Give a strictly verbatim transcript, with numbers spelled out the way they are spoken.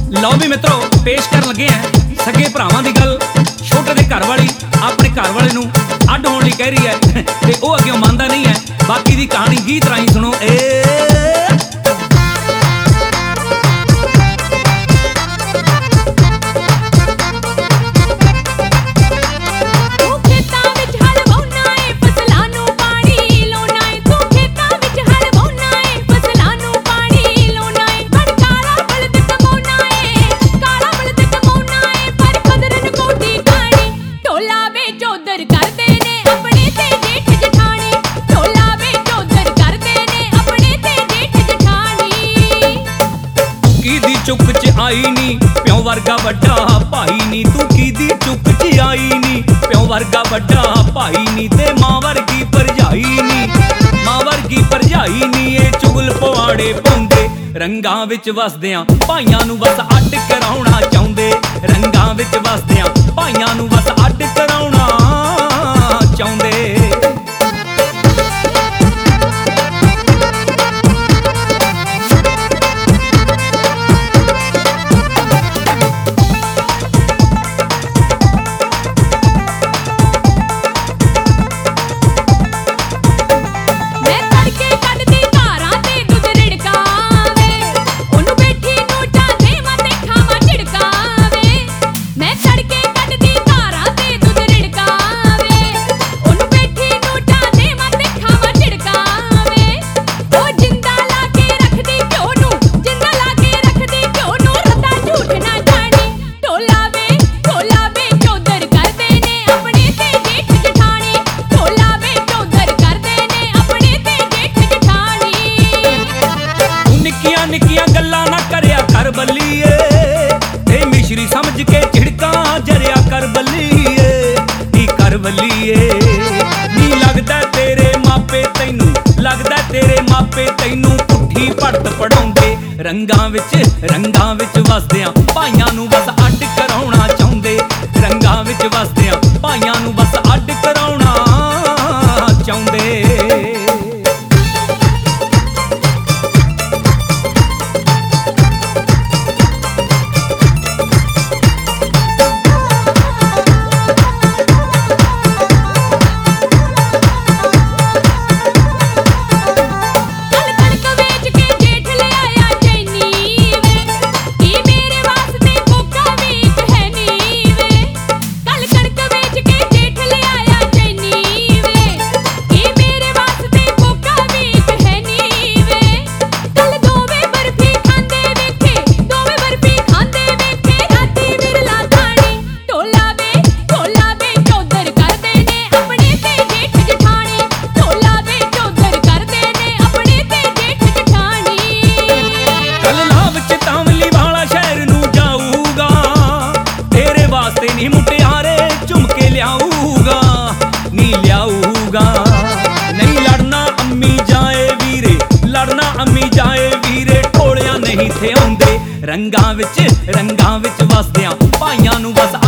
ਲਓ ਵੀ ਮਿੱਤਰੋ, ਪੇਸ਼ ਕਰਨ ਲੱਗੇ ਆ ਸਕੇ ਭਰਾਵਾਂ ਦੀ ਗੱਲ। ਛੋਟੇ ਦੇ ਘਰ ਵਾਲੀ ਆਪਣੇ ਘਰ ਵਾਲੇ ਨੂੰ ਅੱਡ ਹੋਣ ਲਈ ਕਹਿ ਰਹੀ ਹੈ ਤੇ ਉਹ ਅੱਗੇ ਮੰਨਦਾ ਨਹੀਂ ਹੈ। ਬਾਕੀ ਦੀ ਕਹਾਣੀ ਗੀਤ ਰਾਹੀਂ ਸੁਣੋ। ਏ चुक च आई नी प्यों वर्गा वड्डा भाई नी, तू कीदी चुक च आई नी प्यों वर्गा वड्डा भाई नी, ते मां वर्गी भरजाई नी मां वर्गी भरजाई नी। ये चुगल पवाड़े पाउंदे रंगां विच वसदियां भाइयां नूं बस अड्ड कराउणा चाहुंदे, रंगां विच वसदियां भाइयां नूं बस अड्ड कराउणा चाहुंदे। निक्कियां गल्लां ना करया कर बल्लीए, ते मिश्री समझ के झिड़कां जरिया कर बल्लीए नी कर बल्लीए। नी लगदा तेरे मापे तैनू लगदा तेरे मापे तैनू पुट्ठी पड़त पढ़ाउंदे, रंगां विच रंगां विच वसदियां भाइयां नूं बस अड्ड कराउणा चाहुंदे, रंगां विच वसदियां भाइयां नूं बस अड्ड कराउणा चाहुंदे। मुटियारे झुमके लियाऊगा नी लियाऊगा, नहीं लड़ना अम्मी जाए वीरे लड़ना अम्मी जाए वीरे, टोलियां नहीं थे आउंदे रंगां विच रंगां विच वसदियां भाइयां नूं बस